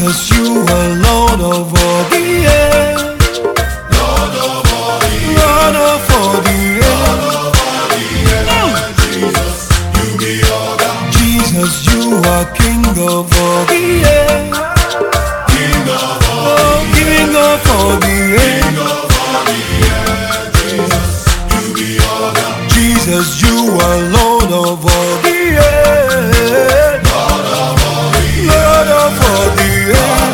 Jesus, you are Lord of all the earth. Lord of all the Lord of all the earth. Jesus, you be all God. Jesus, you are King of all the earth. King of all the King of all the earth. King of all the earth. Jesus, you be all God. Jesus, you are Lord of all the earth. Lord of all the Lord of all the earth.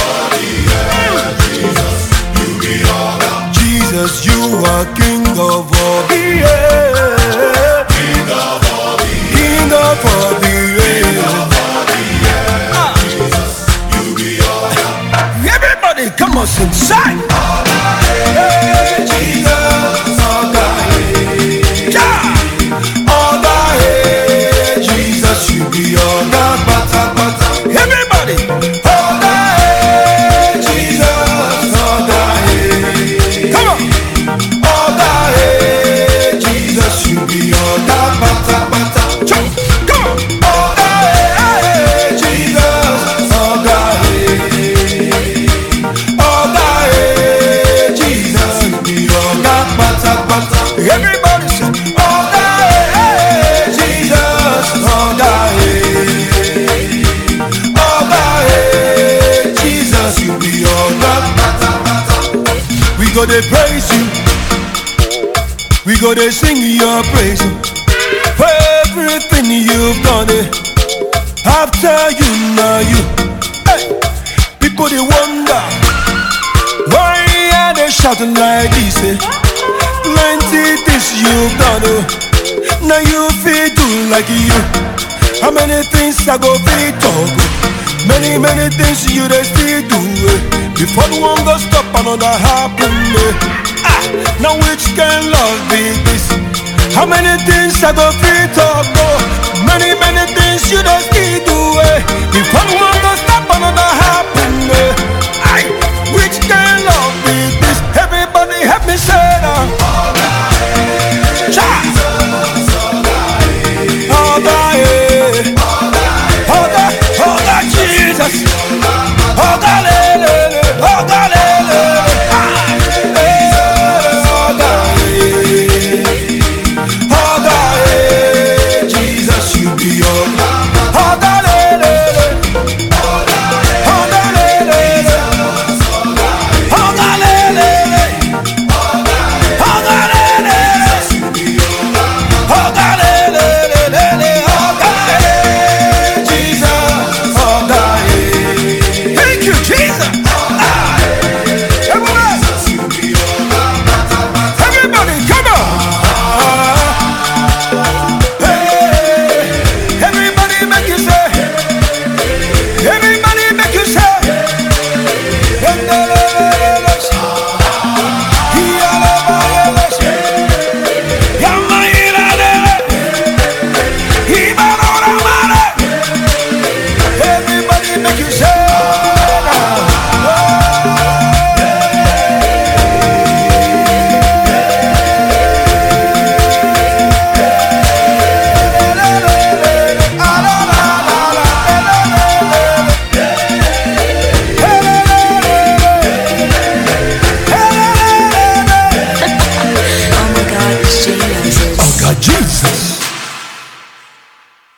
Jesus, you be all God. Jesus, you are King of all the earth. King of all the King of all the earth. Jesus, you be all God. Everybody, come on, sing side. Hey, Jesus, all the yeah. All the hey, Jesus, you be all the bata bata. Everybody, all the hey, Jesus, all the hey. Come on, all the hey, Jesus, you be all the bata bata. Come on, all the hey, Jesus, all the hey. All the hey, Jesus, you be all the bata bata. Everybody say, all the hey, Jesus, all the hey. All the hey, Jesus, you be all the bata bata. We go to praise you. We go to sing your praise for everything you've done. After you know you, hey, people they wonder why are they shouting like this? Plenty things you've done. Now you feel do like you. How many things I go feel talk? Many things you they still do. Before the one go stop, another happen. Now which can love be this? How many things I go feel talk?